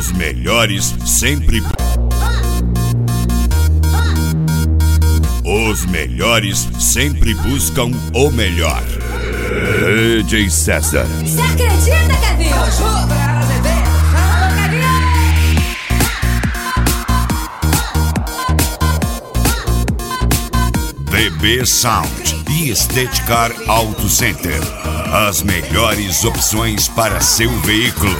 Os melhores sempre. Os melhores sempre buscam o melhor. DJ César. Você acredita, Gavinho? Ajuda pra ela beber. Alô, Gavinho. DB Sound e Esteticar Auto Center. As melhores opções para seu veículo.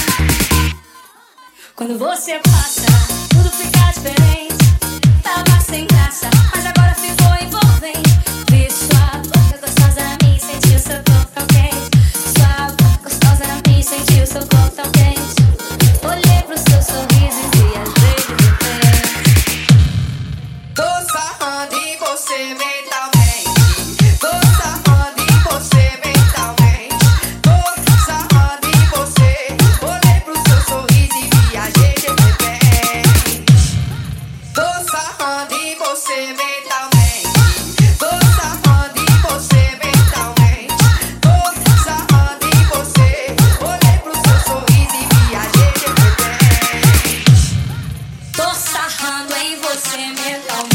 Quando você passa, tudo fica diferente. Tava sem graça, mas agora ficou envolvente. Vi sua boca gostosa na minha e senti o seu corpo tão quente. Sua boca gostosa na minha e senti o seu corpo tão quente. Olhei pro seu sorriso e viajei de repente. Tô sarrando em você mentalmente. Tô sarrando em você mentalmente. Tô sarrando em você. Olhei pro seu sorriso e viajei de repente. Tô sarrando em você mentalmente. Tô sarrando em você mentalmente. Tô sarrando em você. Olhei pro seu sorriso e viajei de repente. Tô sarrando em você mentalmente.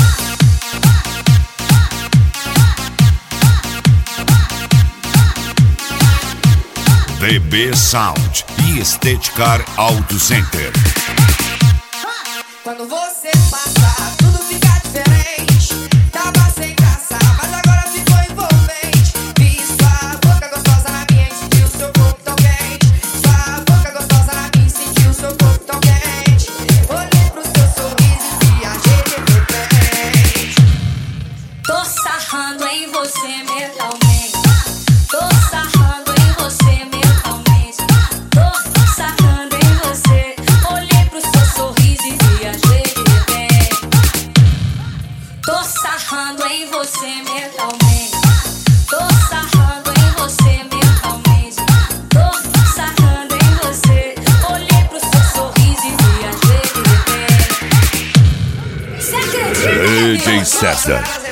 DB Sound e Esteticar Auto Center. Quando você passa, tudo fica diferente. Tava sem graça, mas agora ficou envolvente. Vi sua boca gostosa na minha e senti o seu corpo tão quente. Sua boca gostosa na minha e senti o seu corpo tão quente. Olhei pro seu sorriso e viajei de repente. Tô sarrando em você mentalmente. Tô sarrando em você mentalmente. Tô sarrando em você. Olhei pro seu sorriso e viajei de repente. Tô sarrando em você mentalmente. Tô sarrando em você mentalmente. Tô sarrando em você. Olhei pro seu sorriso e viajei de repente. Você acredita, DJ Gavinho? César.